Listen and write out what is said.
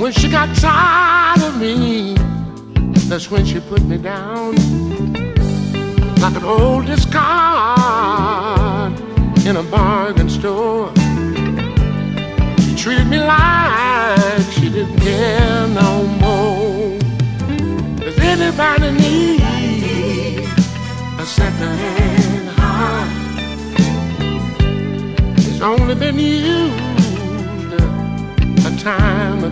When she got tired of me, that's when she put me down like an old discard in a bargain store. She treated me like she didn't care no more. Does anybody need a second-hand heart? It's only been used a time